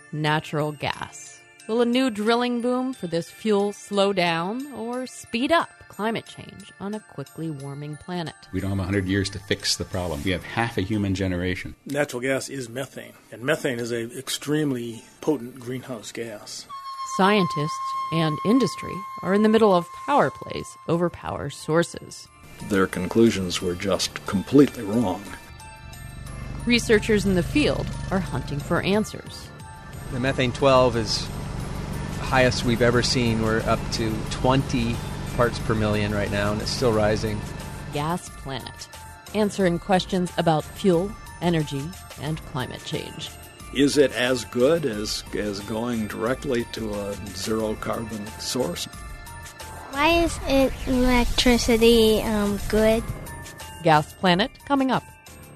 natural gas. Will a new drilling boom for this fuel slow down or speed up climate change on a quickly warming planet? We don't have 100 years to fix the problem. We have half a human generation. Natural gas is methane, and methane is an extremely potent greenhouse gas. Scientists and industry are in the middle of power plays over power sources. Their conclusions were just completely wrong. Researchers in the field are hunting for answers. The methane-12 is the highest we've ever seen. We're up to 20 parts per million right now, and it's still rising. Gas Planet, answering questions about fuel, energy, and climate change. Is it as good as going directly to a zero-carbon source? Why is electricity good? Gas Planet, coming up.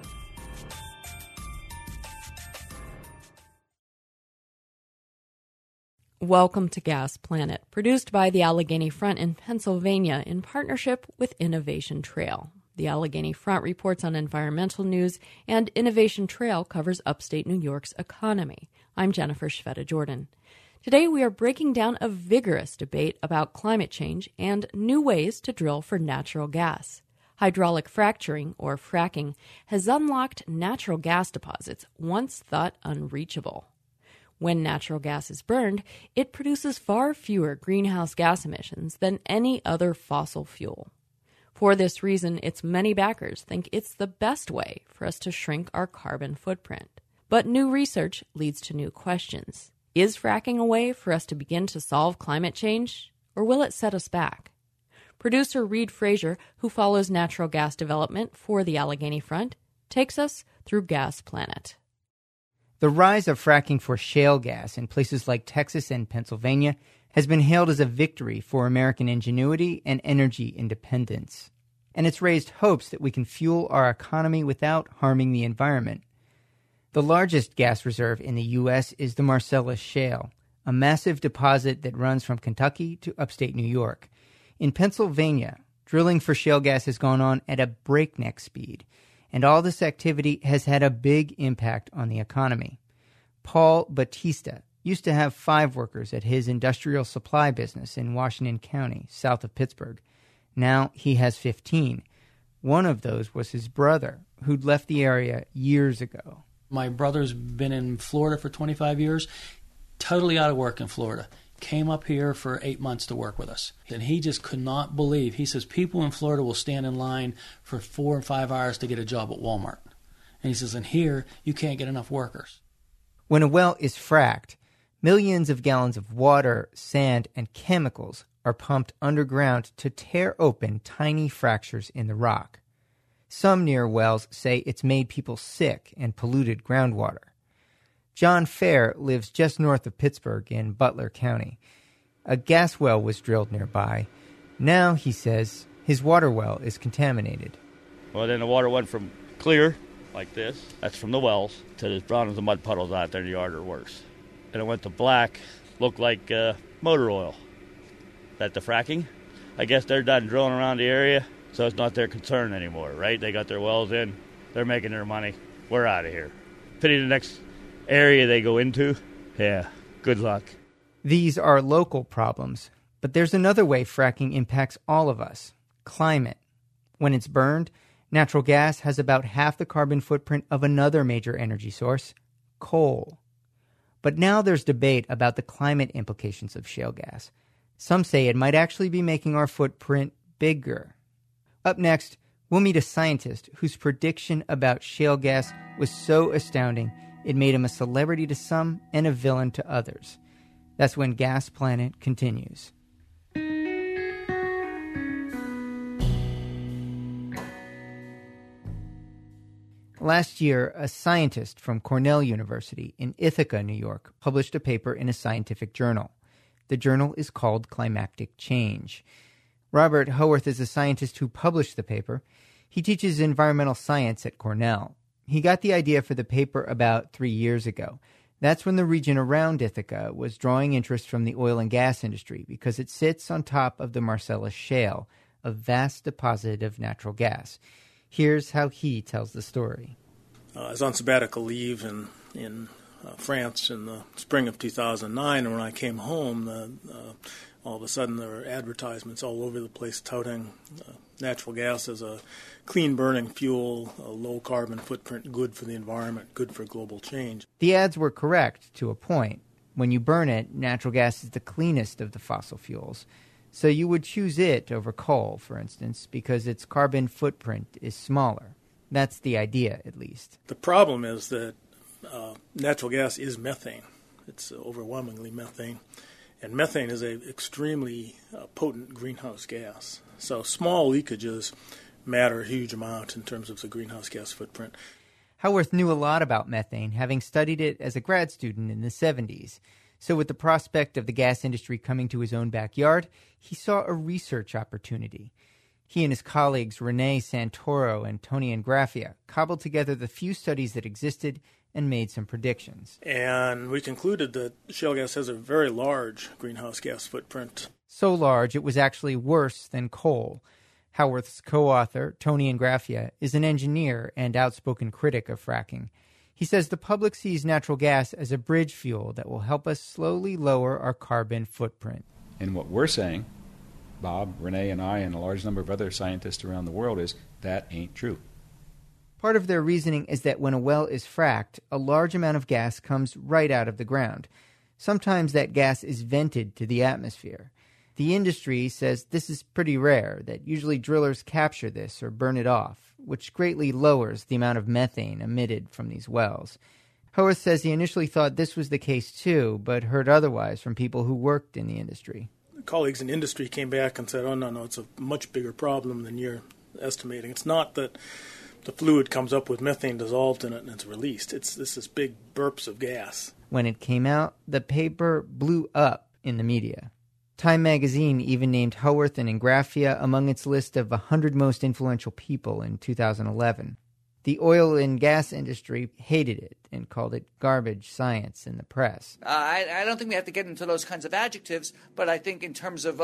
Welcome to Gas Planet, produced by the Allegheny Front in Pennsylvania in partnership with Innovation Trail. The Allegheny Front reports on environmental news, and Innovation Trail covers upstate New York's economy. I'm Jennifer Shveta-Jordan. Today we are breaking down a vigorous debate about climate change and new ways to drill for natural gas. Hydraulic fracturing, or fracking, has unlocked natural gas deposits once thought unreachable. When natural gas is burned, it produces far fewer greenhouse gas emissions than any other fossil fuel. For this reason, its many backers think it's the best way for us to shrink our carbon footprint. But new research leads to new questions. Is fracking a way for us to begin to solve climate change, or will it set us back? Producer Reed Frazier, who follows natural gas development for the Allegheny Front, takes us through Gas Planet. The rise of fracking for shale gas in places like Texas and Pennsylvania has been hailed as a victory for American ingenuity and energy independence. And it's raised hopes that we can fuel our economy without harming the environment. The largest gas reserve in the U.S. is the Marcellus Shale, a massive deposit that runs from Kentucky to upstate New York. In Pennsylvania, drilling for shale gas has gone on at a breakneck speed, and all this activity has had a big impact on the economy. Paul Batista used to have 5 workers at his industrial supply business in Washington County, south of Pittsburgh. Now he has 15. One of those was his brother, who'd left the area years ago. My brother's been in Florida for 25 years, totally out of work in Florida. Came up here for 8 months to work with us. And he just could not believe. He says people in Florida will stand in line for 4 and 5 hours to get a job at Walmart. And he says, and here, you can't get enough workers. When a well is fracked, millions of gallons of water, sand, and chemicals are pumped underground to tear open tiny fractures in the rock. Some near wells say it's made people sick and polluted groundwater. John Fair lives just north of Pittsburgh in Butler County. A gas well was drilled nearby. Now, he says, his water well is contaminated. Well, then the water went from clear, like this, that's from the wells, to as brown as the mud puddles out there in the yard or worse. And it went to black, looked like motor oil. That the fracking? I guess they're done drilling around the area, so it's not their concern anymore, right? They got their wells in, they're making their money, we're out of here. Pity the next area they go into, yeah, good luck. These are local problems, but there's another way fracking impacts all of us, climate. When it's burned, natural gas has about half the carbon footprint of another major energy source, coal. But now there's debate about the climate implications of shale gas. Some say it might actually be making our footprint bigger. Up next, we'll meet a scientist whose prediction about shale gas was so astounding it made him a celebrity to some and a villain to others. That's when Gas Planet continues. Last year, a scientist from Cornell University in Ithaca, New York, published a paper in a scientific journal. The journal is called Climactic Change. Robert Howarth is a scientist who published the paper. He teaches environmental science at Cornell. He got the idea for the paper about 3 years ago. That's when the region around Ithaca was drawing interest from the oil and gas industry because it sits on top of the Marcellus Shale, a vast deposit of natural gas. Here's how he tells the story. I was on sabbatical leave in France in the spring of 2009, and when I came home, all of a sudden there were advertisements all over the place touting natural gas as a clean-burning fuel, a low-carbon footprint, good for the environment, good for global change. The ads were correct to a point. When you burn it, natural gas is the cleanest of the fossil fuels. So you would choose it over coal, for instance, because its carbon footprint is smaller. That's the idea, at least. The problem is that natural gas is methane. It's overwhelmingly methane. And methane is an extremely potent greenhouse gas. So small leakages matter a huge amount in terms of the greenhouse gas footprint. Howarth knew a lot about methane, having studied it as a grad student in the 70s. So with the prospect of the gas industry coming to his own backyard, he saw a research opportunity. He and his colleagues Rene Santoro and Tony Ingrafia cobbled together the few studies that existed and made some predictions. And we concluded that shale gas has a very large greenhouse gas footprint. So large it was actually worse than coal. Howarth's co-author, Tony Ingrafia, is an engineer and outspoken critic of fracking. He says the public sees natural gas as a bridge fuel that will help us slowly lower our carbon footprint. And what we're saying, Bob, Renee, and I, and a large number of other scientists around the world, is that ain't true. Part of their reasoning is that when a well is fracked, a large amount of gas comes right out of the ground. Sometimes that gas is vented to the atmosphere. The industry says this is pretty rare, that usually drillers capture this or burn it off, which greatly lowers the amount of methane emitted from these wells. Howarth says he initially thought this was the case too, but heard otherwise from people who worked in the industry. Colleagues in industry came back and said, oh, no, it's a much bigger problem than you're estimating. It's not that the fluid comes up with methane dissolved in it and it's released. It's this big burps of gas. When it came out, the paper blew up in the media. Time magazine even named Howarth and Ingrafia among its list of 100 most influential people in 2011. The oil and gas industry hated it and called it garbage science in the press. I don't think we have to get into those kinds of adjectives, but I think in terms of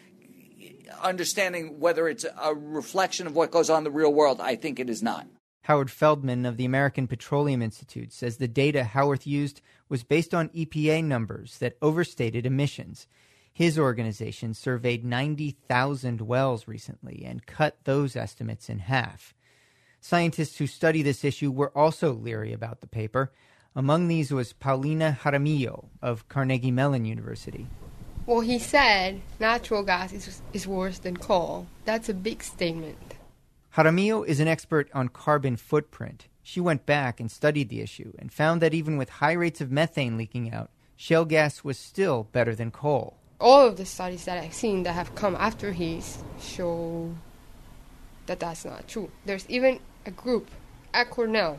understanding whether it's a reflection of what goes on in the real world, I think it is not. Howard Feldman of the American Petroleum Institute says the data Howarth used was based on EPA numbers that overstated emissions. His organization surveyed 90,000 wells recently and cut those estimates in half. Scientists who study this issue were also leery about the paper. Among these was Paulina Jaramillo of Carnegie Mellon University. Well, he said natural gas is worse than coal. That's a big statement. Jaramillo is an expert on carbon footprint. She went back and studied the issue and found that even with high rates of methane leaking out, shale gas was still better than coal. All of the studies that I've seen that have come after his show that that's not true. There's even a group at Cornell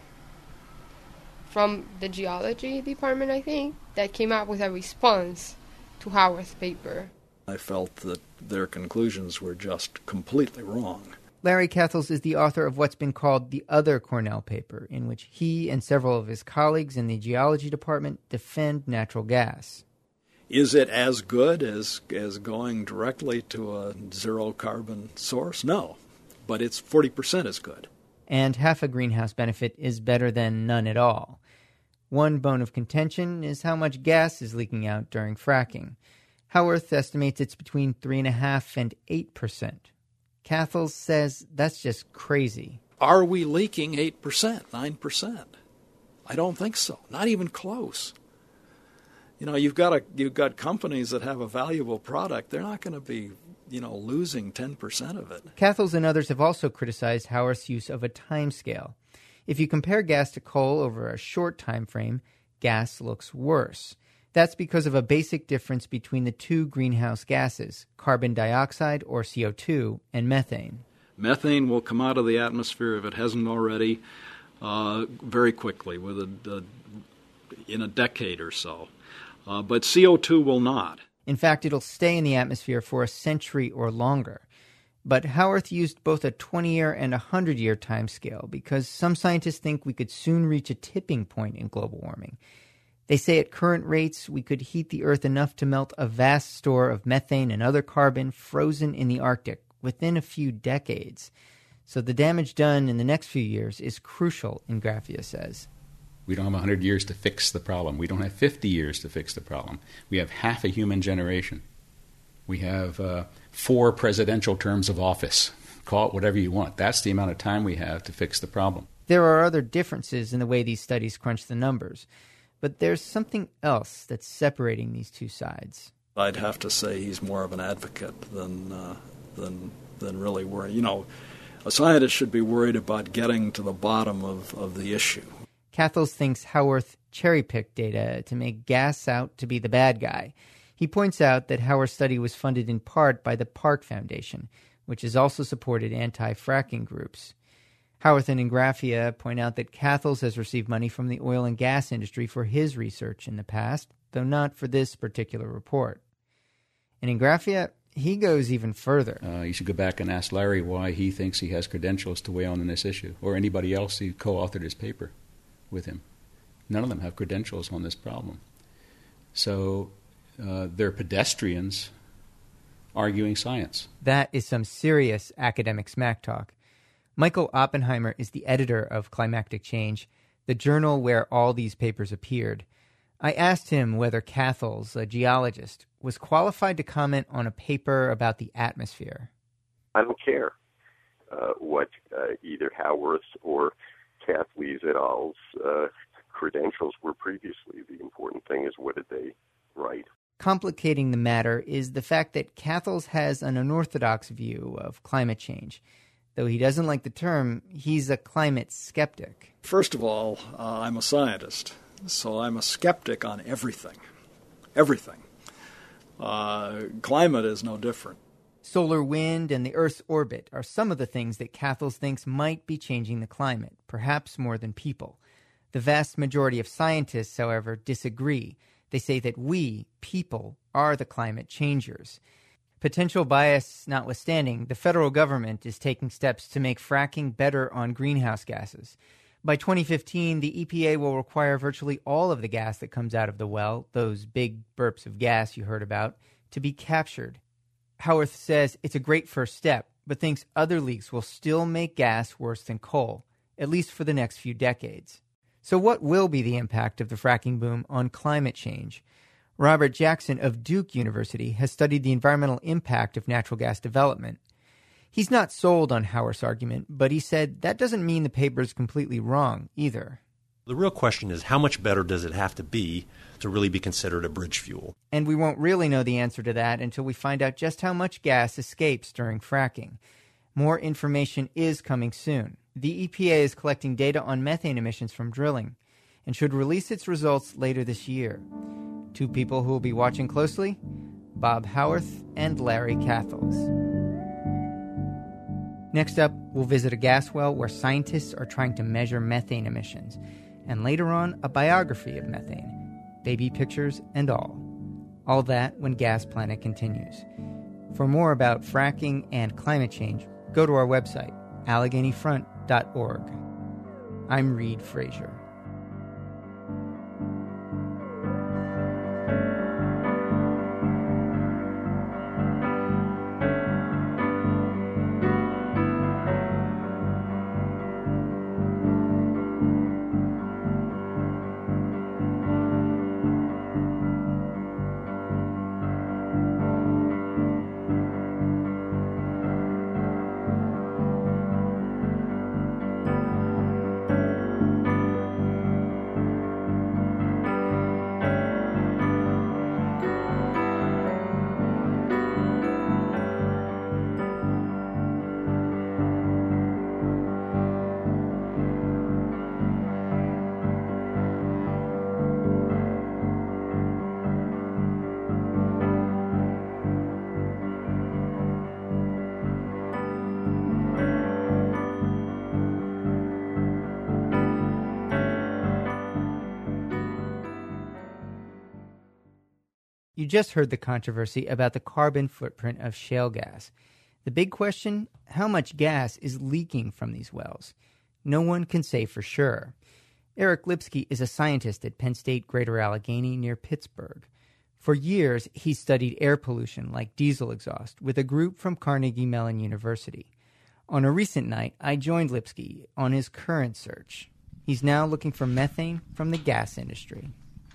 from the geology department, I think, that came out with a response to Howarth's paper. I felt that their conclusions were just completely wrong. Larry Cathels is the author of what's been called the Other Cornell paper, in which he and several of his colleagues in the geology department defend natural gas. Is it as good as going directly to a zero-carbon source? No, but it's 40% as good. And half a greenhouse benefit is better than none at all. One bone of contention is how much gas is leaking out during fracking. Howarth estimates it's between 3.5% and 8%. Cathels says that's just crazy. Are we leaking 8%, 9%? I don't think so. Not even close. You know, you've got companies that have a valuable product. They're not going to be, losing 10% of it. Cathels and others have also criticized Howarth's use of a time scale. If you compare gas to coal over a short time frame, gas looks worse. That's because of a basic difference between the two greenhouse gases, carbon dioxide, or CO2, and methane. Methane will come out of the atmosphere, if it hasn't already, very quickly, in a decade or so. But CO2 will not. In fact, it'll stay in the atmosphere for a century or longer. But Howarth used both a 20-year and a 100-year time scale because some scientists think we could soon reach a tipping point in global warming. They say at current rates, we could heat the Earth enough to melt a vast store of methane and other carbon frozen in the Arctic within a few decades. So the damage done in the next few years is crucial, Ingrafia says. We don't have 100 years to fix the problem. We don't have 50 years to fix the problem. We have half a human generation. We have 4 presidential terms of office. Call it whatever you want. That's the amount of time we have to fix the problem. There are other differences in the way these studies crunch the numbers, but there's something else that's separating these two sides. I'd have to say he's more of an advocate than really worried. You know, a scientist should be worried about getting to the bottom of the issue. Cathels thinks Howarth cherry-picked data to make gas out to be the bad guy. He points out that Howarth's study was funded in part by the Park Foundation, which has also supported anti-fracking groups. Howarth and Ingraffia point out that Cathels has received money from the oil and gas industry for his research in the past, though not for this particular report. And Ingraffia, he goes even further. You should go back and ask Larry why he thinks he has credentials to weigh in on this issue, or anybody else who co-authored his paper with him. None of them have credentials on this problem. So they're pedestrians arguing science. That is some serious academic smack talk. Michael Oppenheimer is the editor of Climactic Change, the journal where all these papers appeared. I asked him whether Cathels, a geologist, was qualified to comment on a paper about the atmosphere. I don't care what either Howarth or Kathleen et al.'s credentials were previously. The important thing is, what did they write? Complicating the matter is the fact that Cathels has an unorthodox view of climate change. Though he doesn't like the term, he's a climate skeptic. First of all, I'm a scientist, so I'm a skeptic on everything. Everything. Climate is no different. Solar wind and the Earth's orbit are some of the things that Cathels thinks might be changing the climate, perhaps more than people. The vast majority of scientists, however, disagree. They say that we, people, are the climate changers. Potential bias notwithstanding, the federal government is taking steps to make fracking better on greenhouse gases. By 2015, the EPA will require virtually all of the gas that comes out of the well, those big burps of gas you heard about, to be captured. Howarth says it's a great first step, but thinks other leaks will still make gas worse than coal, at least for the next few decades. So what will be the impact of the fracking boom on climate change? Robert Jackson of Duke University has studied the environmental impact of natural gas development. He's not sold on Howarth's argument, but he said that doesn't mean the paper is completely wrong either. The real question is, how much better does it have to be to really be considered a bridge fuel? And we won't really know the answer to that until we find out just how much gas escapes during fracking. More information is coming soon. The EPA is collecting data on methane emissions from drilling and should release its results later this year. Two people who will be watching closely, Bob Howarth and Larry Cathels. Next up, we'll visit a gas well where scientists are trying to measure methane emissions, and later on, a biography of methane, baby pictures and all. All that when Gas Planet continues. For more about fracking and climate change, go to our website, AlleghenyFront.org. I'm Reed Frazier. You just heard the controversy about the carbon footprint of shale gas. The big question, how much gas is leaking from these wells? No one can say for sure. Eric Lipsky is a scientist at Penn State Greater Allegheny near Pittsburgh. For years, he's studied air pollution like diesel exhaust with a group from Carnegie Mellon University. On a recent night, I joined Lipsky on his current search. He's now looking for methane from the gas industry.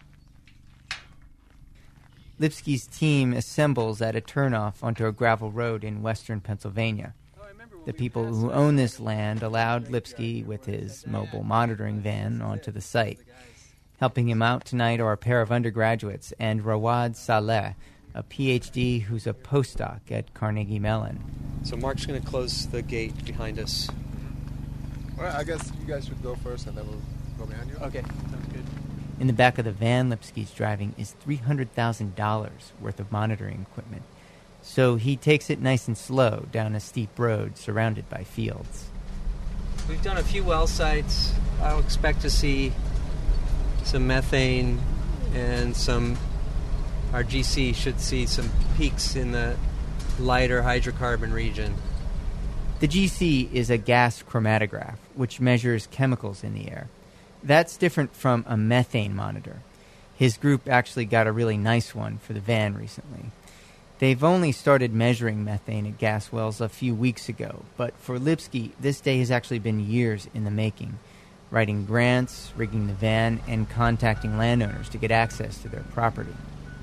Lipsky's team assembles at a turnoff onto a gravel road in western Pennsylvania. The people who own this land allowed Lipsky with his mobile monitoring van onto the site. Helping him out tonight are a pair of undergraduates and Rawad Saleh, a PhD who's a postdoc at Carnegie Mellon. So Mark's going to close the gate behind us. All right, I guess you guys should go first and then we'll go behind you. Okay, sounds good. In the back of the van Lipsky's driving is $300,000 worth of monitoring equipment. So he takes it nice and slow down a steep road surrounded by fields. We've done a few well sites. I'll expect to see some methane and our GC should see some peaks in the lighter hydrocarbon region. The GC is a gas chromatograph, which measures chemicals in the air. That's different from a methane monitor. His group actually got a really nice one for the van recently. They've only started measuring methane at gas wells a few weeks ago, but for Lipsky, this day has actually been years in the making, writing grants, rigging the van, and contacting landowners to get access to their property.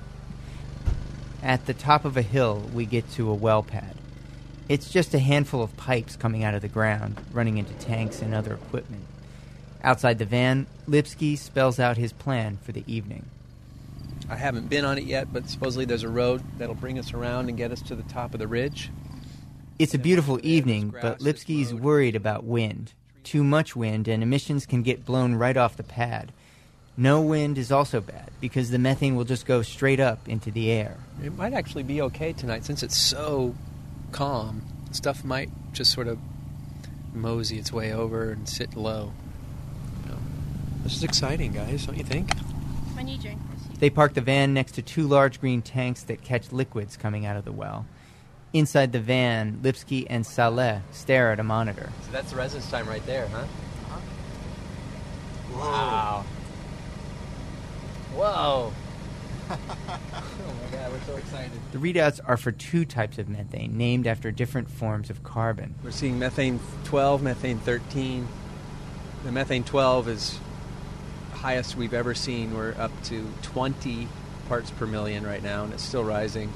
At the top of a hill, we get to a well pad. It's just a handful of pipes coming out of the ground, running into tanks and other equipment. Outside the van, Lipsky spells out his plan for the evening. I haven't been on it yet, but supposedly there's a road that'll bring us around and get us to the top of the ridge. It's a beautiful evening, but Lipsky's worried about wind. Too much wind and emissions can get blown right off the pad. No wind is also bad, because the methane will just go straight up into the air. It might actually be okay tonight, since it's so calm. Stuff might just sort of mosey its way over and sit low. This is exciting, guys, don't you think? When you drink this. They park the van next to two large green tanks that catch liquids coming out of the well. Inside the van, Lipsky and Saleh stare at a monitor. So that's the residence time right there, huh? Whoa. Wow. Whoa. Oh my God, we're so excited. The readouts are for two types of methane, named after different forms of carbon. We're seeing methane 12, methane 13. The methane 12 is highest we've ever seen. We're up to 20 parts per million right now, and it's still rising.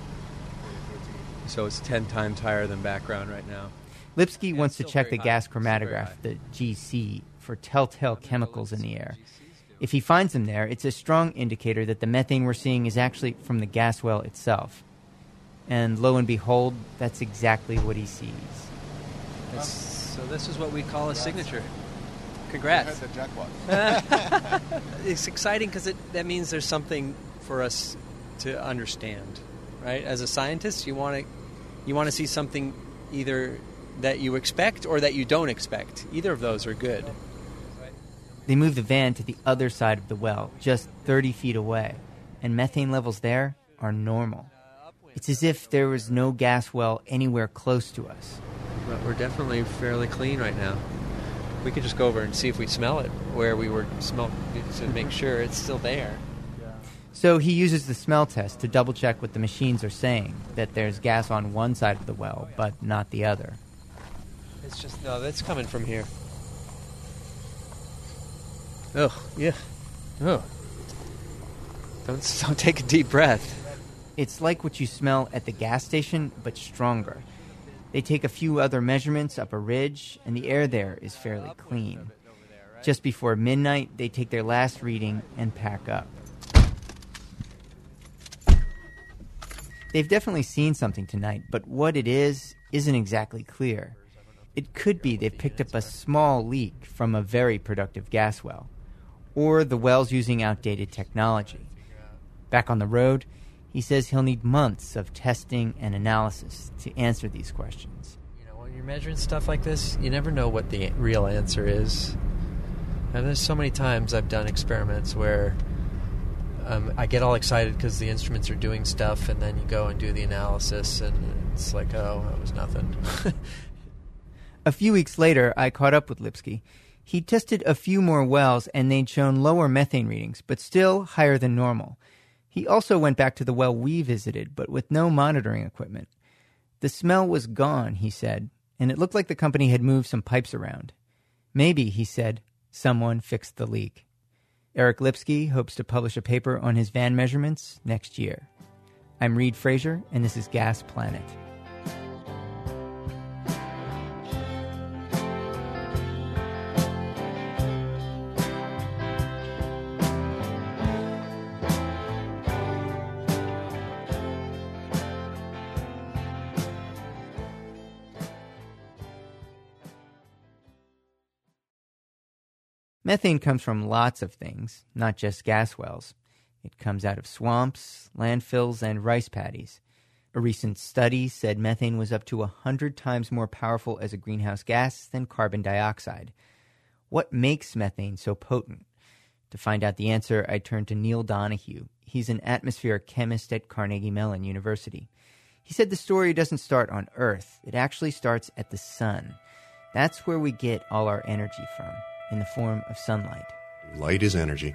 So it's 10 times higher than background right now. Lipsky wants to check the gas chromatograph, the GC, for telltale chemicals in the air. If he finds them there, it's a strong indicator that the methane we're seeing is actually from the gas well itself. And lo and behold, that's exactly what he sees. So this is what we call a signature. Congrats. It's exciting because that means there's something for us to understand, right? As a scientist, you want to see something either that you expect or that you don't expect. Either of those are good. They move the van to the other side of the well, just 30 feet away, and methane levels there are normal. It's as if there was no gas well anywhere close to us. But we're definitely fairly clean right now. We could just go over and see if we smell it where we were to make sure it's still there. So he uses the smell test to double-check what the machines are saying, that there's gas on one side of the well, but not the other. It's just, no, that's coming from here. Oh, yeah. Oh. Don't take a deep breath. It's like what you smell at the gas station, but stronger. They take a few other measurements up a ridge, and the air there is fairly clean. Just before midnight, they take their last reading and pack up. They've definitely seen something tonight, but what it is isn't exactly clear. It could be they've picked up a small leak from a very productive gas well, or the well's using outdated technology. Back on the road, he says he'll need months of testing and analysis to answer these questions. You know, when you're measuring stuff like this, you never know what the real answer is. And there's so many times I've done experiments where I get all excited because the instruments are doing stuff, and then you go and do the analysis, and it's like, oh, that was nothing. A few weeks later, I caught up with Lipsky. He tested a few more wells, and they'd shown lower methane readings, but still higher than normal. He also went back to the well we visited, but with no monitoring equipment. The smell was gone, he said, and it looked like the company had moved some pipes around. Maybe, he said, Someone fixed the leak. Eric Lipsky hopes to publish a paper on his van measurements next year. I'm Reed Fraser, and this is Gas Planet. Methane comes from lots of things, not just gas wells. It comes out of swamps, landfills, and rice paddies. A recent study said methane was up to 100 times more powerful as a greenhouse gas than carbon dioxide. What makes methane so potent? To find out the answer, I turned to Neil Donahue. He's an atmospheric chemist at Carnegie Mellon University. He said the story doesn't start on Earth. It actually starts at the sun. That's where we get all our energy from, in the form of sunlight. Light is energy.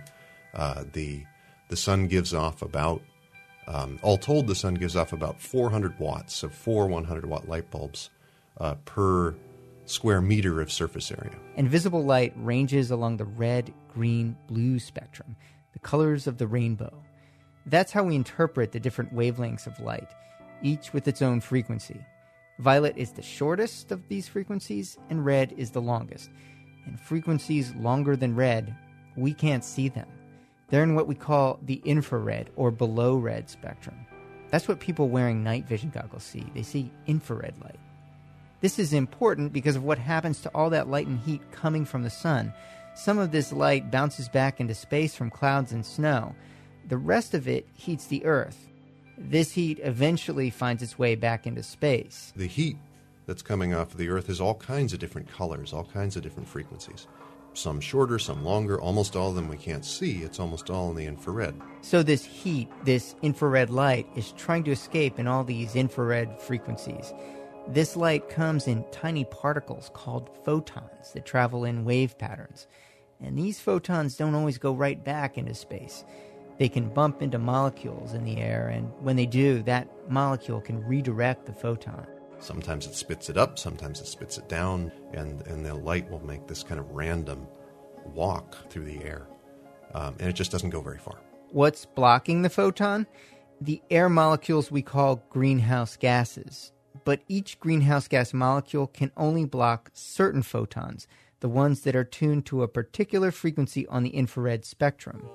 The sun gives off about, all told, the sun gives off about 400 watts of 4 100-watt light bulbs per square meter of surface area. And visible light ranges along the red, green, blue spectrum, the colors of the rainbow. That's how we interpret the different wavelengths of light, each with its own frequency. Violet is the shortest of these frequencies, and red is the longest. And frequencies longer than red, we can't see them. They're in what we call the infrared or below red spectrum. That's what people wearing night vision goggles see. They see infrared light. This is important because of what happens to all that light and heat coming from the sun. Some of this light bounces back into space from clouds and snow. The rest of it heats the Earth. This heat eventually finds its way back into space. The heat that's coming off of the Earth is all kinds of different colors, all kinds of different frequencies. Some shorter, some longer, almost all of them we can't see. It's almost all in the infrared. So this heat, this infrared light, is trying to escape in all these infrared frequencies. This light comes in tiny particles called photons that travel in wave patterns. And these photons don't always go right back into space. They can bump into molecules in the air, and when they do, that molecule can redirect the photon. Sometimes it spits it up, sometimes it spits it down, and the light will make this kind of random walk through the air. And it just doesn't go very far. What's blocking the photon? The air molecules we call greenhouse gases. But each greenhouse gas molecule can only block certain photons, the ones that are tuned to a particular frequency on the infrared spectrum.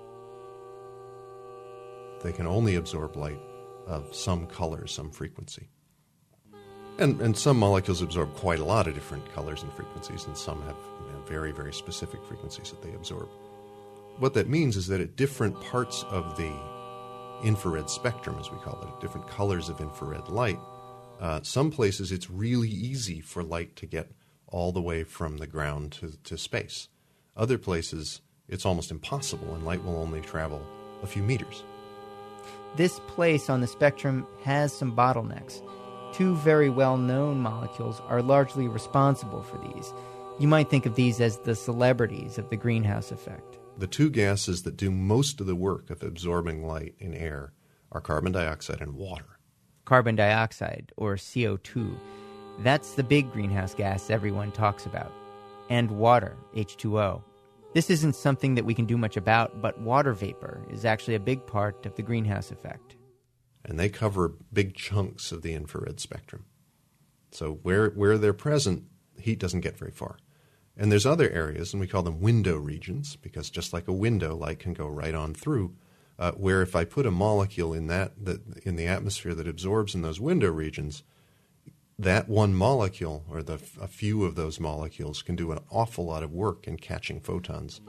They can only absorb light of some color, some frequency. And some molecules absorb quite a lot of different colors and frequencies, and some have very, very specific frequencies that they absorb. What that means is that at different parts of the infrared spectrum, as we call it, at different colors of infrared light, some places it's really easy for light to get all the way from the ground to space. Other places, it's almost impossible, and light will only travel a few meters. This place on the spectrum has some bottlenecks. Two very well-known molecules are largely responsible for these. You might think of these as the celebrities of the greenhouse effect. The two gases that do most of the work of absorbing light in air are carbon dioxide and water. Carbon dioxide, or CO2. That's the big greenhouse gas everyone talks about. And water, H2O. This isn't something that we can do much about, but water vapor is actually a big part of the greenhouse effect. And they cover big chunks of the infrared spectrum. So where they're present, heat doesn't get very far. And there's other areas, and we call them window regions, because just like a window, light can go right on through, where if I put a molecule in in the atmosphere that absorbs in those window regions, that one molecule, or a few of those molecules, can do an awful lot of work in catching photons.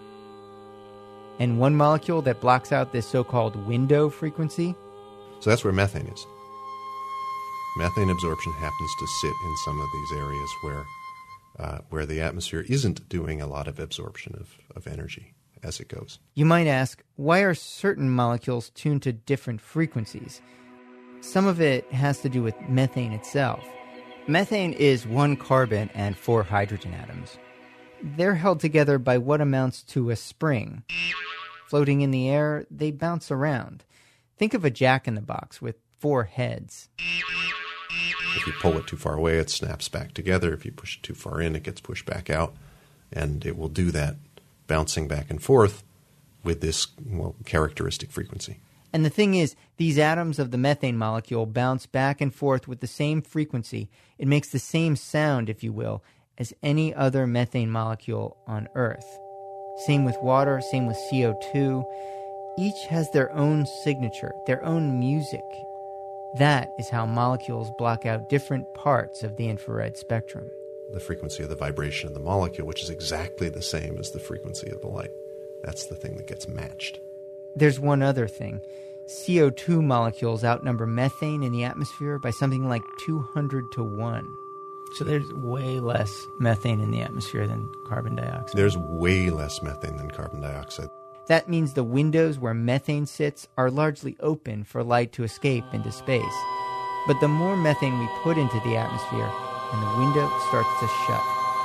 And one molecule that blocks out this so-called window frequency? So that's where methane is. Methane absorption happens to sit in some of these areas where the atmosphere isn't doing a lot of absorption of energy as it goes. You might ask, why are certain molecules tuned to different frequencies? Some of it has to do with methane itself. Methane is 1 carbon and 4 hydrogen atoms. They're held together by what amounts to a spring. Floating in the air, they bounce around. Think of a jack-in-the-box with 4 heads. If you pull it too far away, it snaps back together. If you push it too far in, it gets pushed back out. And it will do that bouncing back and forth with this characteristic frequency. And the thing is, these atoms of the methane molecule bounce back and forth with the same frequency. It makes the same sound, if you will, as any other methane molecule on Earth. Same with water, same with CO2. Each has their own signature, their own music. That is how molecules block out different parts of the infrared spectrum. The frequency of the vibration of the molecule, which is exactly the same as the frequency of the light. That's the thing that gets matched. There's one other thing. CO2 molecules outnumber methane in the atmosphere by something like 200 to 1. So there's way less methane in the atmosphere than carbon dioxide. There's way less methane than carbon dioxide. That means the windows where methane sits are largely open for light to escape into space. But the more methane we put into the atmosphere, and the window starts to shut.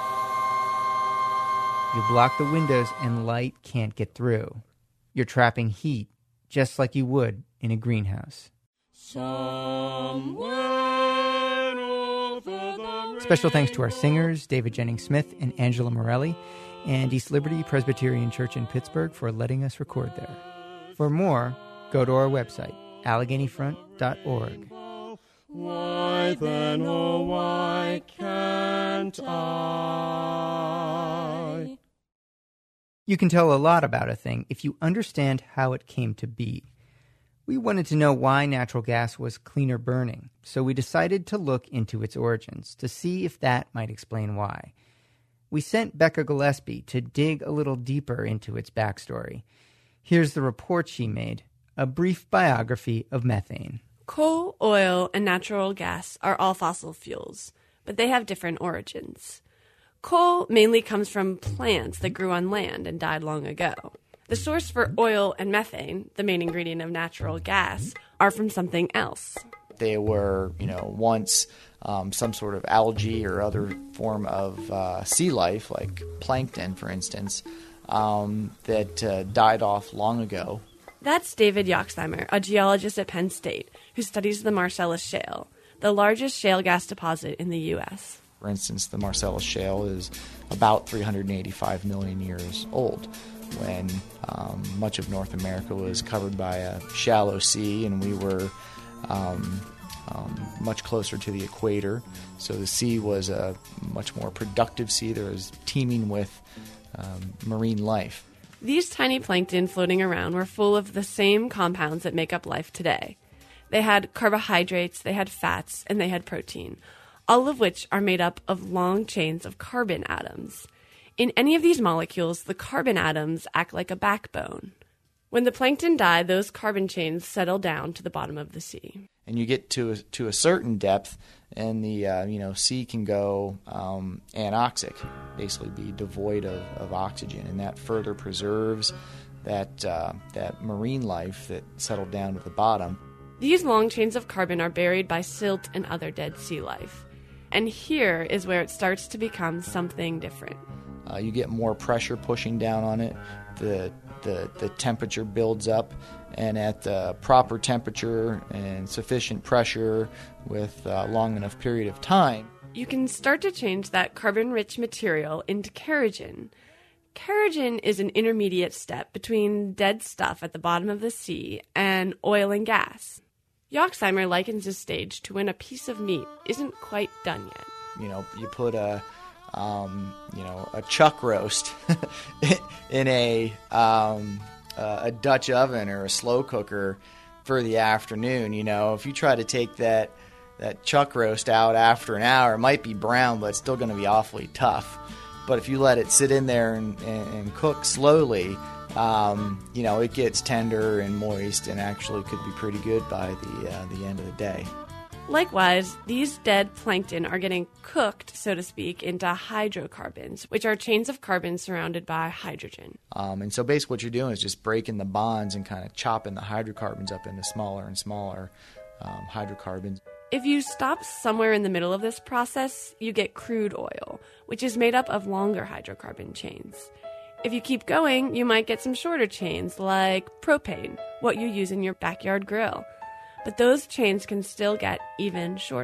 You block the windows and light can't get through. You're trapping heat, just like you would in a greenhouse. Special thanks to our singers, David Jennings-Smith and Angela Morelli, and East Liberty Presbyterian Church in Pittsburgh for letting us record there. For more, go to our website, AlleghenyFront.org. Why then, oh, why can't I? You can tell a lot about a thing if you understand how it came to be. We wanted to know why natural gas was cleaner burning, so we decided to look into its origins to see if that might explain why. We sent Becca Gillespie to dig a little deeper into its backstory. Here's the report she made, a brief biography of methane. Coal, oil, and natural gas are all fossil fuels, but they have different origins. Coal mainly comes from plants that grew on land and died long ago. The source for oil and methane, the main ingredient of natural gas, are from something else. They were, once some sort of algae or other form of sea life, like plankton, for instance, that died off long ago. That's David Yoxsimer, a geologist at Penn State, who studies the Marcellus Shale, the largest shale gas deposit in the U.S. For instance, the Marcellus Shale is about 385 million years old, when much of North America was covered by a shallow sea, and we were much closer to the equator. So the sea was a much more productive sea. There was teeming with marine life. These tiny plankton floating around were full of the same compounds that make up life today. They had carbohydrates, they had fats, and they had protein, all of which are made up of long chains of carbon atoms. In any of these molecules, the carbon atoms act like a backbone. When the plankton die, those carbon chains settle down to the bottom of the sea. And you get to a certain depth, and the sea can go anoxic, basically be devoid of oxygen, and that further preserves that marine life that settled down to the bottom. These long chains of carbon are buried by silt and other dead sea life. And here is where it starts to become something different. You get more pressure pushing down on it. The temperature builds up, and at the proper temperature and sufficient pressure with a long enough period of time, you can start to change that carbon-rich material into kerogen. Kerogen is an intermediate step between dead stuff at the bottom of the sea and oil and gas. Yoxsimer likens this stage to when a piece of meat isn't quite done yet. You put a chuck roast in a Dutch oven or a slow cooker for the afternoon. If you try to take that chuck roast out after an hour, it might be brown, but it's still going to be awfully tough. But if you let it sit in there and cook slowly, it gets tender and moist, and actually could be pretty good by the end of the day. Likewise, these dead plankton are getting cooked, so to speak, into hydrocarbons, which are chains of carbon surrounded by hydrogen. And so basically what you're doing is just breaking the bonds and kind of chopping the hydrocarbons up into smaller and smaller hydrocarbons. If you stop somewhere in the middle of this process, you get crude oil, which is made up of longer hydrocarbon chains. If you keep going, you might get some shorter chains, like propane, what you use in your backyard grill. But those chains can still get even shorter.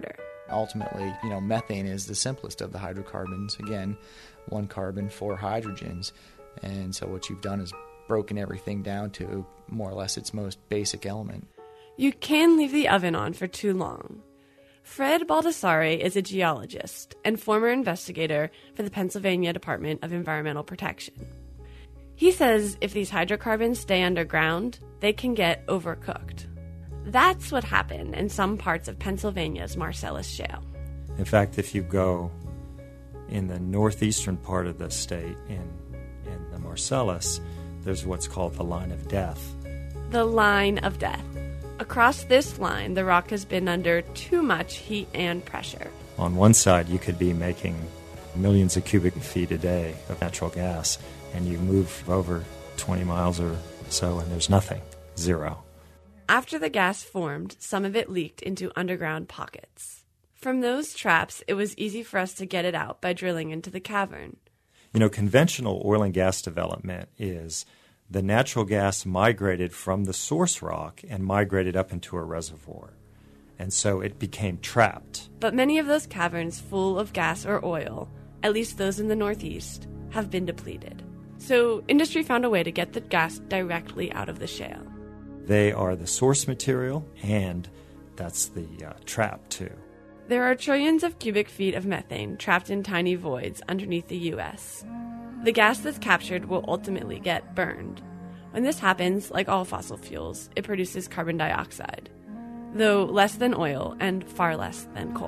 Ultimately, methane is the simplest of the hydrocarbons. Again, 1 carbon, 4 hydrogens. And so what you've done is broken everything down to more or less its most basic element. You can leave the oven on for too long. Fred Baldassare is a geologist and former investigator for the Pennsylvania Department of Environmental Protection. He says if these hydrocarbons stay underground, they can get overcooked. That's what happened in some parts of Pennsylvania's Marcellus Shale. In fact, if you go in the northeastern part of the state, in the Marcellus, there's what's called the line of death. The line of death. Across this line, the rock has been under too much heat and pressure. On one side, you could be making millions of cubic feet a day of natural gas, and you move over 20 miles or so, and there's nothing. Zero. After the gas formed, some of it leaked into underground pockets. From those traps, it was easy for us to get it out by drilling into the cavern. Conventional oil and gas development is the natural gas migrated from the source rock and migrated up into a reservoir. And so it became trapped. But many of those caverns full of gas or oil, at least those in the Northeast, have been depleted. So industry found a way to get the gas directly out of the shale. They are the source material, and that's the trap, too. There are trillions of cubic feet of methane trapped in tiny voids underneath the U.S. The gas that's captured will ultimately get burned. When this happens, like all fossil fuels, it produces carbon dioxide, though less than oil and far less than coal.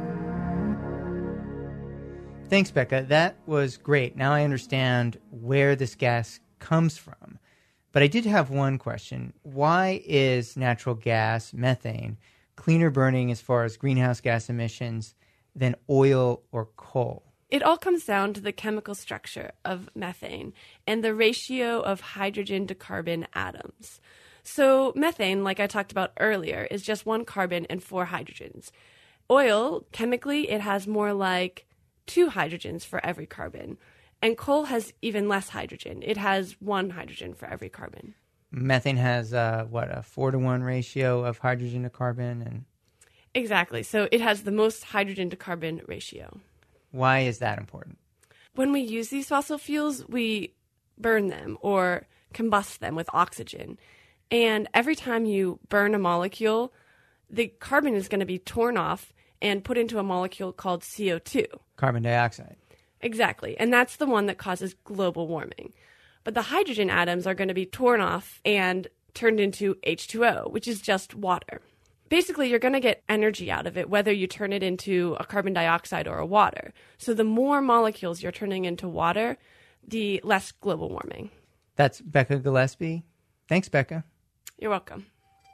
Thanks, Becca. That was great. Now I understand where this gas comes from. But I did have one question. Why is natural gas, methane, cleaner burning as far as greenhouse gas emissions than oil or coal? It all comes down to the chemical structure of methane and the ratio of hydrogen to carbon atoms. So methane, like I talked about earlier, is just 1 carbon and 4 hydrogens. Oil, chemically, it has more like 2 hydrogens for every carbon. And coal has even less hydrogen. It has 1 hydrogen for every carbon. Methane has, a 4-to-1 ratio of hydrogen to carbon? Exactly. So it has the most hydrogen to carbon ratio. Why is that important? When we use these fossil fuels, we burn them or combust them with oxygen. And every time you burn a molecule, the carbon is going to be torn off and put into a molecule called CO2. Carbon dioxide. Exactly. And that's the one that causes global warming. But the hydrogen atoms are going to be torn off and turned into H2O, which is just water. Basically, you're going to get energy out of it, whether you turn it into a carbon dioxide or a water. So the more molecules you're turning into water, the less global warming. That's Becca Gillespie. Thanks, Becca. You're welcome.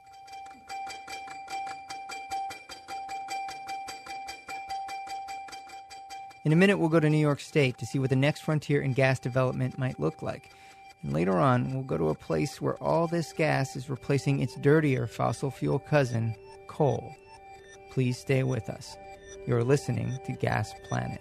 In a minute, we'll go to New York State to see what the next frontier in gas development might look like. And later on, we'll go to a place where all this gas is replacing its dirtier fossil fuel cousin, coal. Please stay with us. You're listening to Gas Planet.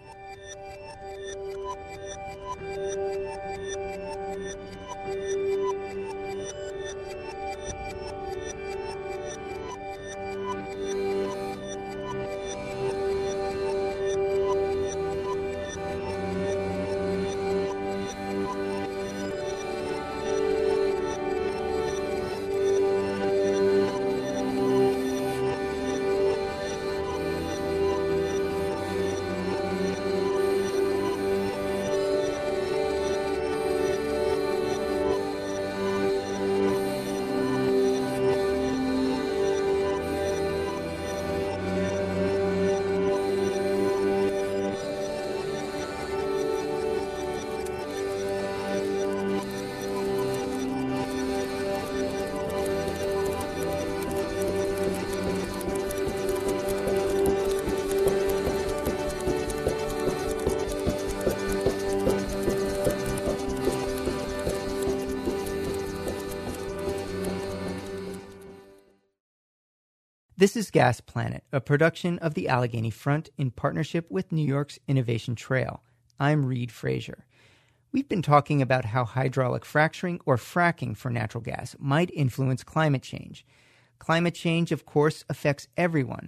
This is Gas Planet, a production of the Allegheny Front in partnership with New York's Innovation Trail. I'm Reed Frazier. We've been talking about how hydraulic fracturing or fracking for natural gas might influence climate change. Climate change, of course, affects everyone,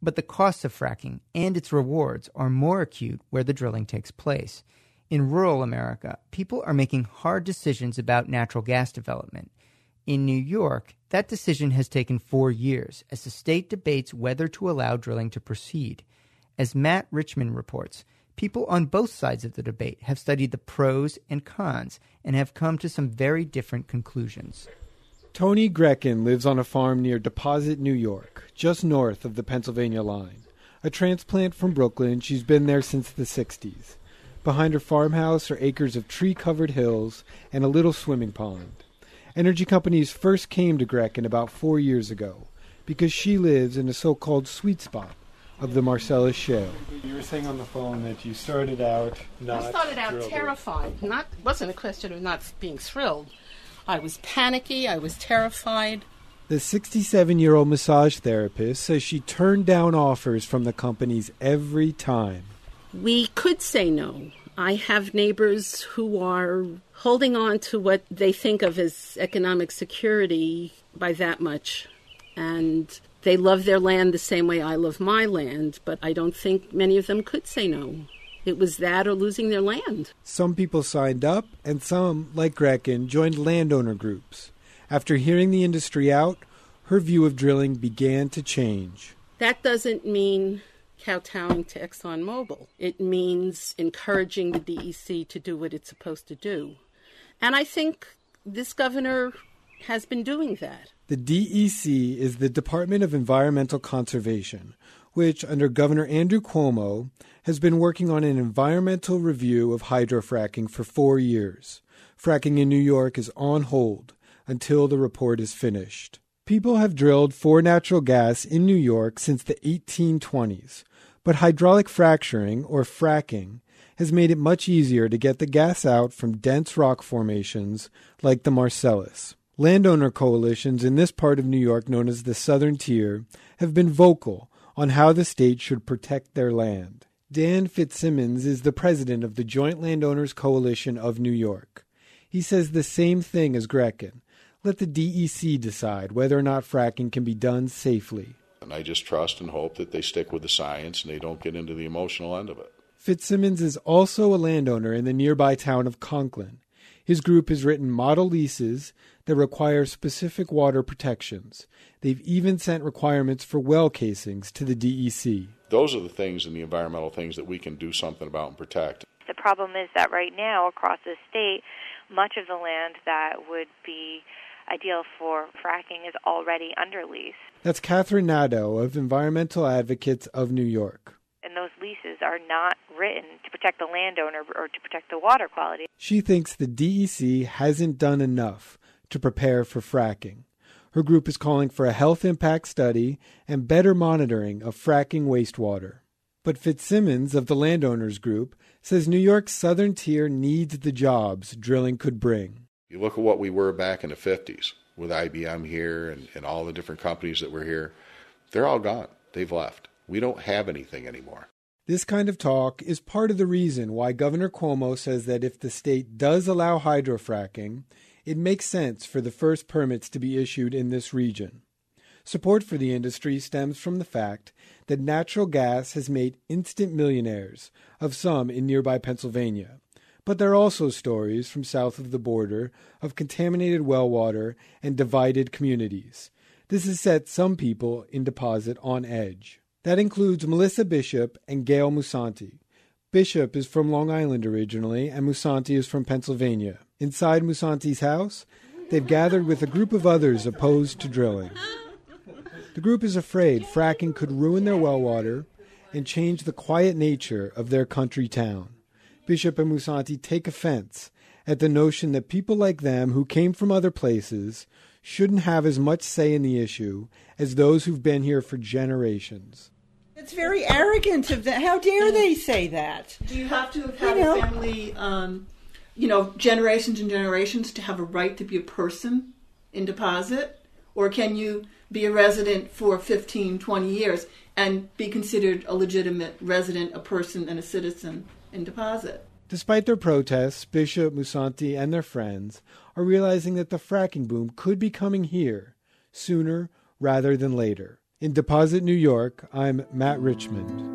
But the costs of fracking and its rewards are more acute where the drilling takes place. In rural America, people are making hard decisions about natural gas development. In New York, that decision has taken 4 years as the state debates whether to allow drilling to proceed. As Matt Richmond reports, people on both sides of the debate have studied the pros and cons and have come to some very different conclusions. Toni Grecken lives on a farm near Deposit, New York, just north of the Pennsylvania line. A transplant from Brooklyn, she's been there since the 60s. Behind her farmhouse are acres of tree-covered hills and a little swimming pond. Energy companies first came to Grecken about 4 years ago because she lives in a so-called sweet spot of the Marcellus Shale. You were saying on the phone that you started out terrified. It wasn't a question of not being thrilled. I was panicky. I was terrified. The 67-year-old massage therapist says she turned down offers from the companies every time. We could say no. I have neighbors who are holding on to what they think of as economic security by that much. And they love their land the same way I love my land, but I don't think many of them could say no. It was that or losing their land. Some people signed up, and some, like Grecken, joined landowner groups. After hearing the industry out, her view of drilling began to change. That doesn't mean kowtowing to ExxonMobil. It means encouraging the DEC to do what it's supposed to do. And I think this governor has been doing that. The DEC is the Department of Environmental Conservation, which, under Governor Andrew Cuomo, has been working on an environmental review of hydrofracking for 4 years. Fracking in New York is on hold until the report is finished. People have drilled for natural gas in New York since the 1820s, but hydraulic fracturing, or fracking, has made it much easier to get the gas out from dense rock formations like the Marcellus. Landowner coalitions in this part of New York, known as the Southern Tier, have been vocal on how the state should protect their land. Dan Fitzsimmons is the president of the Joint Landowners Coalition of New York. He says the same thing as Grecken. Let the DEC decide whether or not fracking can be done safely. And I just trust and hope that they stick with the science and they don't get into the emotional end of it. Fitzsimmons is also a landowner in the nearby town of Conklin. His group has written model leases that require specific water protections. They've even sent requirements for well casings to the DEC. Those are the things and the environmental things that we can do something about and protect. The problem is that right now across the state, much of the land that would be ideal for fracking is already under lease. That's Catherine Nadeau of Environmental Advocates of New York. And those leases are not written to protect the landowner or to protect the water quality. She thinks the DEC hasn't done enough to prepare for fracking. Her group is calling for a health impact study and better monitoring of fracking wastewater. But Fitzsimmons of the Landowners Group says New York's Southern Tier needs the jobs drilling could bring. You look at what we were back in the 50s with IBM here and all the different companies that were here. They're all gone. They've left. We don't have anything anymore. This kind of talk is part of the reason why Governor Cuomo says that if the state does allow hydrofracking, it makes sense for the first permits to be issued in this region. Support for the industry stems from the fact that natural gas has made instant millionaires of some in nearby Pennsylvania. But there are also stories from south of the border of contaminated well water and divided communities. This has set some people in Deposit on edge. That includes Melissa Bishop and Gail Musanti. Bishop is from Long Island originally, and Musanti is from Pennsylvania. Inside Musanti's house, they've gathered with a group of others opposed to drilling. The group is afraid fracking could ruin their well water and change the quiet nature of their country town. Bishop and Musanti take offense at the notion that people like them who came from other places shouldn't have as much say in the issue as those who've been here for generations. It's very arrogant of them. How dare they say that? Do you have to have had a family, generations and generations to have a right to be a person in Deposit? Or can you be a resident for 15, 20 years and be considered a legitimate resident, a person, and a citizen in Deposit? Despite their protests, Bishop, Musanti, and their friends are realizing that the fracking boom could be coming here sooner rather than later. In Deposit, New York, I'm Matt Richmond.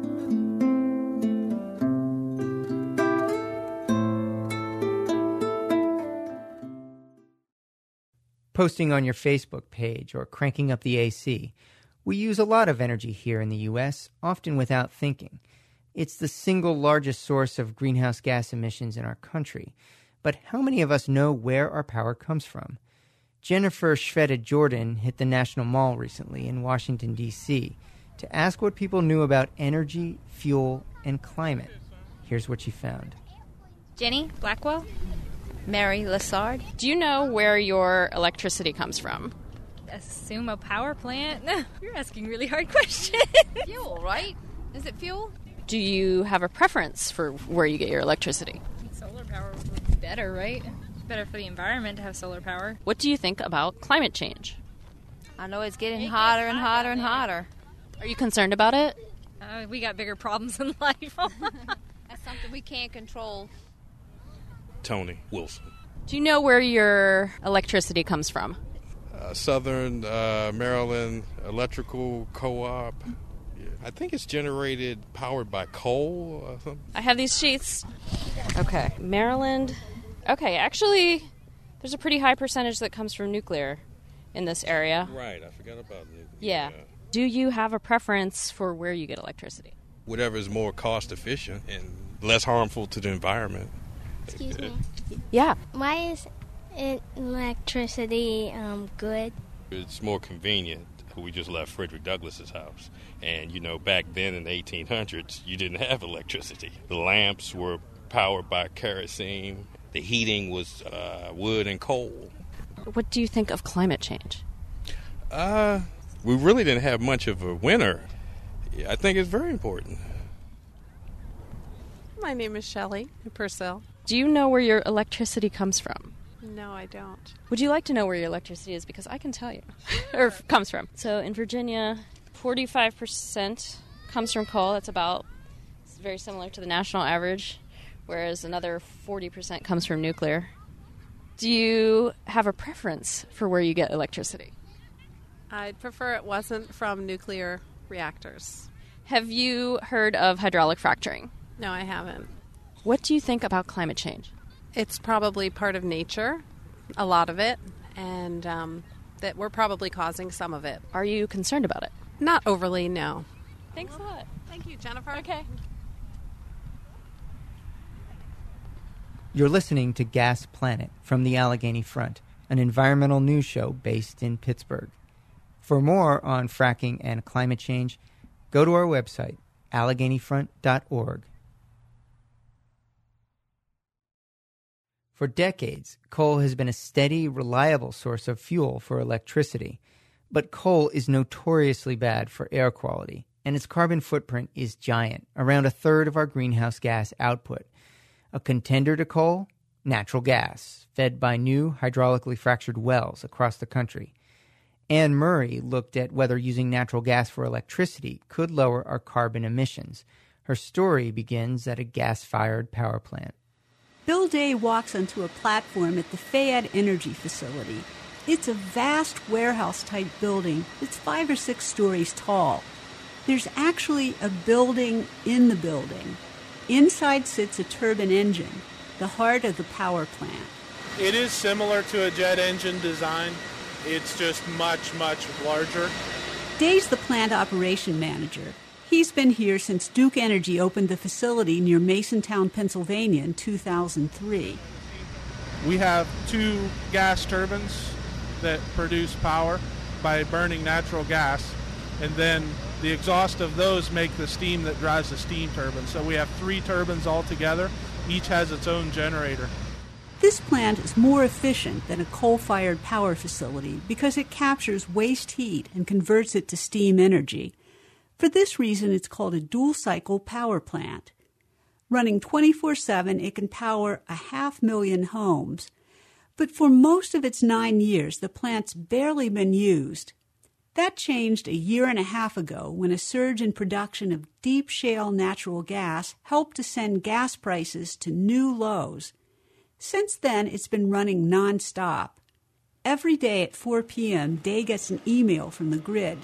Posting on your Facebook page or cranking up the AC. We use a lot of energy here in the U.S., often without thinking. It's the single largest source of greenhouse gas emissions in our country. But how many of us know where our power comes from? Jennifer Shveta-Jordan hit the National Mall recently in Washington, D.C. to ask what people knew about energy, fuel, and climate. Here's what she found. Jenny Blackwell. Mary Lassard. Do you know where your electricity comes from? Assume a power plant? You're asking really hard questions. Fuel, right? Is it fuel? Do you have a preference for where you get your electricity? Solar power would be better, right? It's better for the environment to have solar power. What do you think about climate change? I know it's getting hotter and hotter and hotter. Are you concerned about it? We got bigger problems in life. That's something we can't control. Tony Wilson. Do you know where your electricity comes from? Southern Maryland Electrical Co-op. Yeah. I think it's powered by coal or something. I have these sheets. Okay. Maryland. Okay, actually, there's a pretty high percentage that comes from nuclear in this area. Right, I forgot about nuclear. Yeah. Do you have a preference for where you get electricity? Whatever is more cost efficient and less harmful to the environment. Excuse me. Yeah. Why is electricity good? It's more convenient. We just left Frederick Douglass's house. And, back then in the 1800s, you didn't have electricity. The lamps were powered by kerosene. The heating was wood and coal. What do you think of climate change? We really didn't have much of a winter. I think it's very important. My name is Shelley Purcell. Do you know where your electricity comes from? No, I don't. Would you like to know where your electricity is? Because I can tell you. Or comes from. So in Virginia, 45% comes from coal. It's very similar to the national average, whereas another 40% comes from nuclear. Do you have a preference for where you get electricity? I'd prefer it wasn't from nuclear reactors. Have you heard of hydraulic fracturing? No, I haven't. What do you think about climate change? It's probably part of nature, a lot of it, and that we're probably causing some of it. Are you concerned about it? Not overly, no. Thanks a lot. Thank you, Jennifer. Okay. You're listening to Gas Planet from the Allegheny Front, an environmental news show based in Pittsburgh. For more on fracking and climate change, go to our website, AlleghenyFront.org. For decades, coal has been a steady, reliable source of fuel for electricity. But coal is notoriously bad for air quality, and its carbon footprint is giant, around a third of our greenhouse gas output. A contender to coal? Natural gas, fed by new hydraulically fractured wells across the country. Anne Murray looked at whether using natural gas for electricity could lower our carbon emissions. Her story begins at a gas-fired power plant. Bill Day walks onto a platform at the Fayette Energy Facility. It's a vast warehouse-type building that's 5 or 6 stories tall. There's actually a building in the building. Inside sits a turbine engine, the heart of the power plant. It is similar to a jet engine design. It's just much, much larger. Day's the plant operation manager. He's been here since Duke Energy opened the facility near Masontown, Pennsylvania in 2003. We have 2 gas turbines that produce power by burning natural gas, and then the exhaust of those make the steam that drives the steam turbine. So we have 3 turbines altogether. Each has its own generator. This plant is more efficient than a coal-fired power facility because it captures waste heat and converts it to steam energy. For this reason, it's called a dual-cycle power plant. Running 24/7, it can power 500,000 homes. But for most of its 9 years, the plant's barely been used. That changed a year and a half ago when a surge in production of deep shale natural gas helped to send gas prices to new lows. Since then, it's been running nonstop. Every day at 4 p.m., Day gets an email from the grid.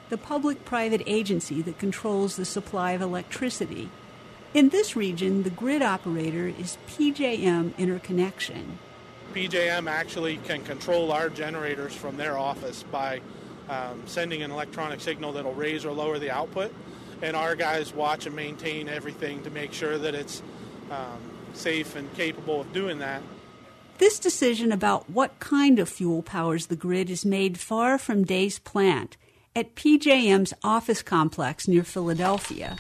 the public-private agency that controls the supply of electricity. In this region, the grid operator is PJM Interconnection. PJM actually can control our generators from their office by sending an electronic signal that will raise or lower the output, and our guys watch and maintain everything to make sure that it's safe and capable of doing that. This decision about what kind of fuel powers the grid is made far from Day's plant at PJM's office complex near Philadelphia.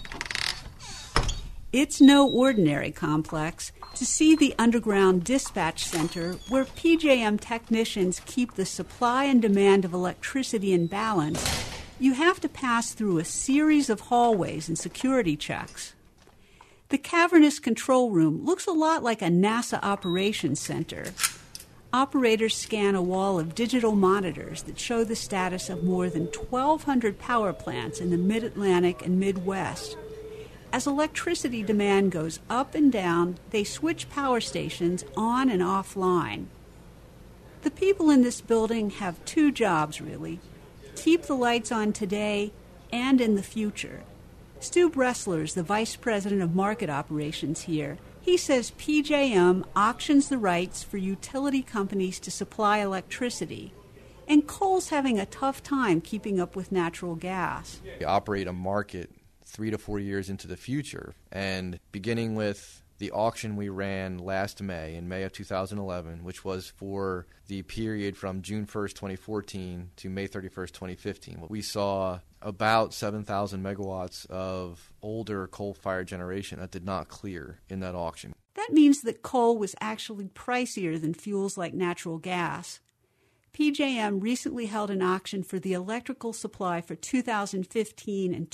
It's no ordinary complex. To see the underground dispatch center where PJM technicians keep the supply and demand of electricity in balance, you have to pass through a series of hallways and security checks. The cavernous control room looks a lot like a NASA operations center. Operators scan a wall of digital monitors that show the status of more than 1,200 power plants in the Mid-Atlantic and Midwest. As electricity demand goes up and down, they switch power stations on and offline. The people in this building have two jobs, really: keep the lights on today and in the future. Stu Bressler is the Vice President of Market Operations here. He says PJM auctions the rights for utility companies to supply electricity, and coal's having a tough time keeping up with natural gas. We operate a market 3 to 4 years into the future, and beginning with the auction we ran last May, in May of 2011, which was for the period from June 1st, 2014 to May 31st, 2015. We saw about 7,000 megawatts of older coal-fired generation that did not clear in that auction. That means that coal was actually pricier than fuels like natural gas. PJM recently held an auction for the electrical supply for 2015 and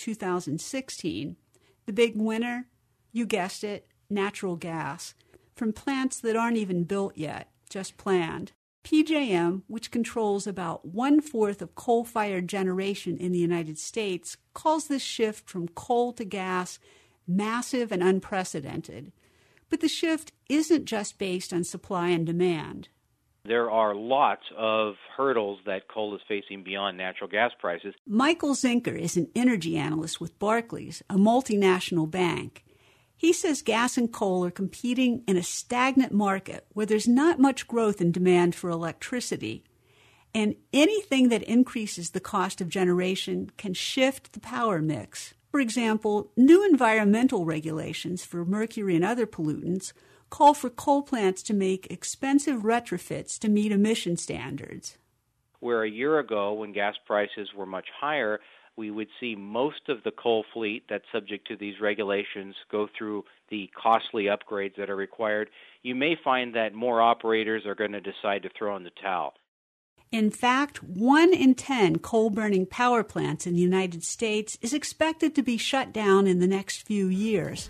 2016. The big winner, you guessed it, natural gas, from plants that aren't even built yet, just planned. PJM, which controls about 1/4 of coal-fired generation in the United States, calls this shift from coal to gas massive and unprecedented. But the shift isn't just based on supply and demand. There are lots of hurdles that coal is facing beyond natural gas prices. Michael Zinker is an energy analyst with Barclays, a multinational bank. He says gas and coal are competing in a stagnant market where there's not much growth in demand for electricity. And anything that increases the cost of generation can shift the power mix. For example, new environmental regulations for mercury and other pollutants call for coal plants to make expensive retrofits to meet emission standards. Where a year ago, when gas prices were much higher, we would see most of the coal fleet that's subject to these regulations go through the costly upgrades that are required. You may find that more operators are going to decide to throw in the towel. In fact, 1 in 10 coal-burning power plants in the United States is expected to be shut down in the next few years.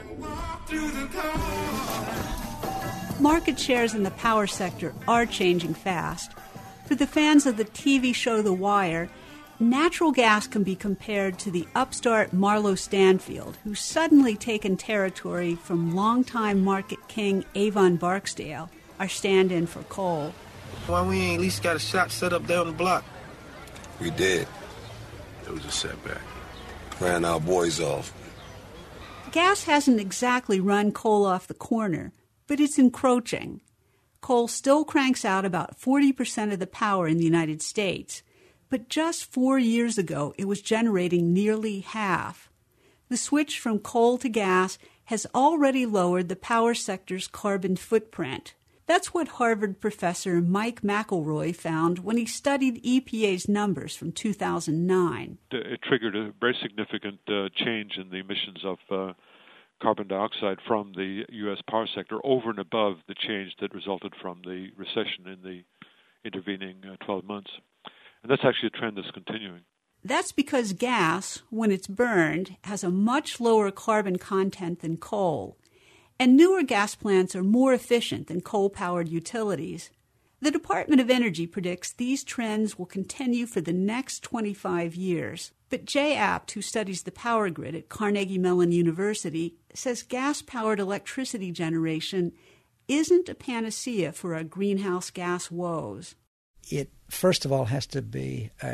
Market shares in the power sector are changing fast. For the fans of the TV show The Wire, natural gas can be compared to the upstart Marlo Stanfield, who's suddenly taken territory from longtime market king Avon Barksdale, our stand-in for coal. Why we ain't at least got a shop set up down the block? We did. It was a setback. Ran our boys off. Gas hasn't exactly run coal off the corner, but it's encroaching. Coal still cranks out about 40% of the power in the United States, but just 4 years ago it was generating nearly half. The switch from coal to gas has already lowered the power sector's carbon footprint. That's what Harvard professor Mike McElroy found when he studied EPA's numbers from 2009. It triggered a very significant change in the emissions of carbon dioxide from the U.S. power sector over and above the change that resulted from the recession in the intervening 12 months. And that's actually a trend that's continuing. That's because gas, when it's burned, has a much lower carbon content than coal. And newer gas plants are more efficient than coal-powered utilities. The Department of Energy predicts these trends will continue for the next 25 years. But Jay Apt, who studies the power grid at Carnegie Mellon University, says gas-powered electricity generation isn't a panacea for our greenhouse gas woes. It, first of all, has to be a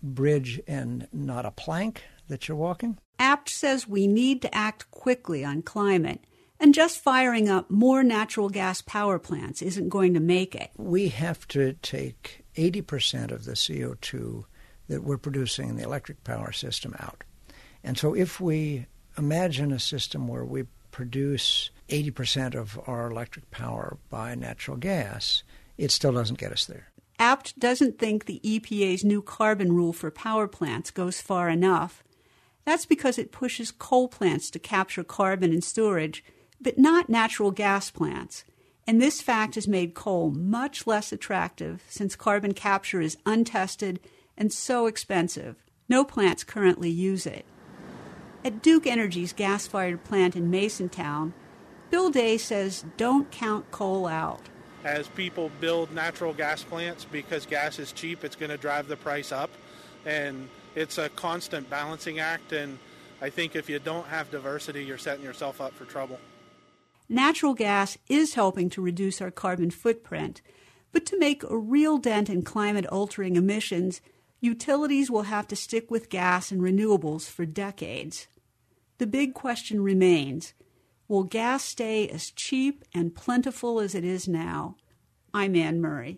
bridge and not a plank that you're walking. APT says we need to act quickly on climate, and just firing up more natural gas power plants isn't going to make it. We have to take 80% of the CO2 that we're producing in the electric power system out. And so if we imagine a system where we produce 80% of our electric power by natural gas, it still doesn't get us there. APT doesn't think the EPA's new carbon rule for power plants goes far enough. That's because it pushes coal plants to capture carbon in storage, but not natural gas plants. And this fact has made coal much less attractive since carbon capture is untested and so expensive. No plants currently use it. At Duke Energy's gas-fired plant in Masontown, Bill Day says don't count coal out. As people build natural gas plants, because gas is cheap, it's going to drive the price up. And it's a constant balancing act, and I think if you don't have diversity, you're setting yourself up for trouble. Natural gas is helping to reduce our carbon footprint, but to make a real dent in climate-altering emissions, utilities will have to stick with gas and renewables for decades. The big question remains, will gas stay as cheap and plentiful as it is now? I'm Anne Murray.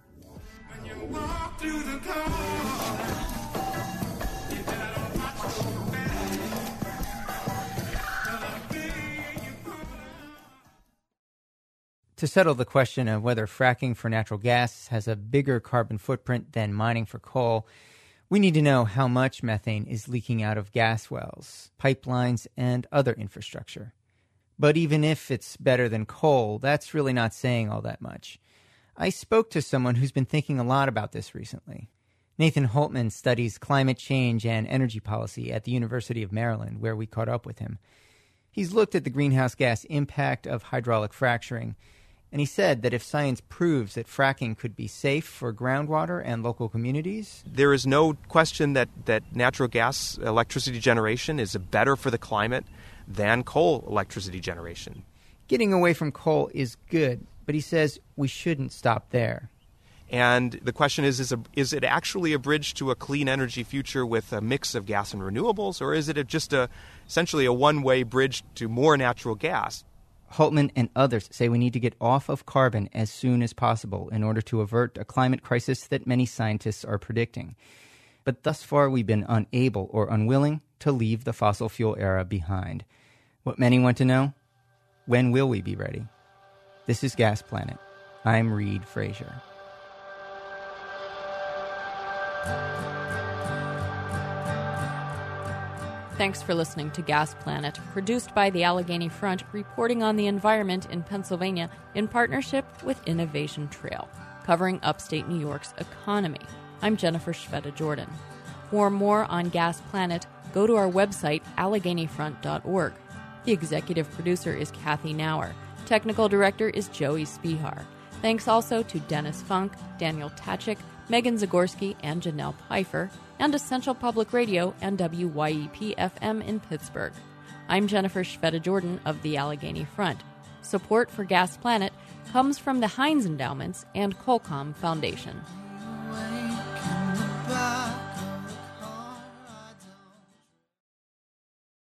To settle the question of whether fracking for natural gas has a bigger carbon footprint than mining for coal, we need to know how much methane is leaking out of gas wells, pipelines, and other infrastructure. But even if it's better than coal, that's really not saying all that much. I spoke to someone who's been thinking a lot about this recently. Nathan Holtman studies climate change and energy policy at the University of Maryland, where we caught up with him. He's looked at the greenhouse gas impact of hydraulic fracturing, and he said that if science proves that fracking could be safe for groundwater and local communities... There is no question that natural gas electricity generation is better for the climate than coal electricity generation. Getting away from coal is good, but he says we shouldn't stop there. And the question is it actually a bridge to a clean energy future with a mix of gas and renewables, or is it essentially a one-way bridge to more natural gas? Holtman and others say we need to get off of carbon as soon as possible in order to avert a climate crisis that many scientists are predicting. But thus far we've been unable or unwilling to leave the fossil fuel era behind. What many want to know? When will we be ready? This is Gas Planet. I'm Reed Frazier. Thanks for listening to Gas Planet, produced by the Allegheny Front, reporting on the environment in Pennsylvania in partnership with Innovation Trail, covering upstate New York's economy. I'm Jennifer Shveta-Jordan. For more on Gas Planet, go to our website, AlleghenyFront.org. The executive producer is Kathy Nauer. Technical director is Joey Spihar. Thanks also to Dennis Funk, Daniel Tachik, Megan Zagorski, and Janelle Pfeiffer, and Essential Public Radio and WYEP-FM in Pittsburgh. I'm Jennifer Shveta-Jordan of the Allegheny Front. Support for Gas Planet comes from the Heinz Endowments and Colcom Foundation.